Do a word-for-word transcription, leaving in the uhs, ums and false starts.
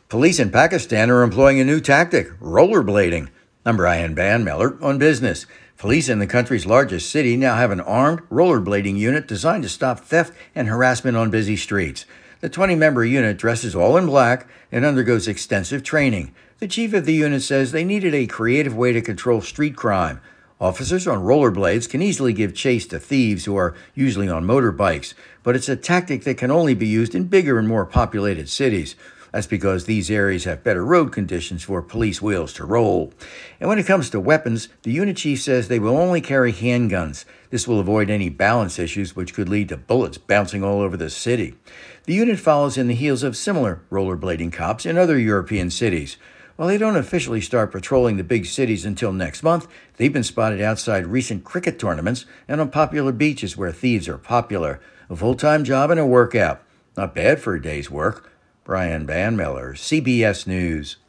Police in Pakistan are employing a new tactic, rollerblading. I'm Brian Banmiller on Business. Police in the country's largest city now have an armed rollerblading unit designed to stop theft and harassment on busy streets. The twenty-member unit dresses all in black and undergoes extensive training. The chief of the unit says they needed a creative way to control street crime. Officers on rollerblades can easily give chase to thieves who are usually on motorbikes, but it's a tactic that can only be used in bigger and more populated cities. That's because these areas have better road conditions for police wheels to roll. And when it comes to weapons, the unit chief says they will only carry handguns. This will avoid any balance issues which could lead to bullets bouncing all over the city. The unit follows in the heels of similar rollerblading cops in other European cities. While they don't officially start patrolling the big cities until next month, they've been spotted outside recent cricket tournaments and on popular beaches where thieves are popular. A full-time job and a workout. Not bad for a day's work. Brian Banmiller, C B S News.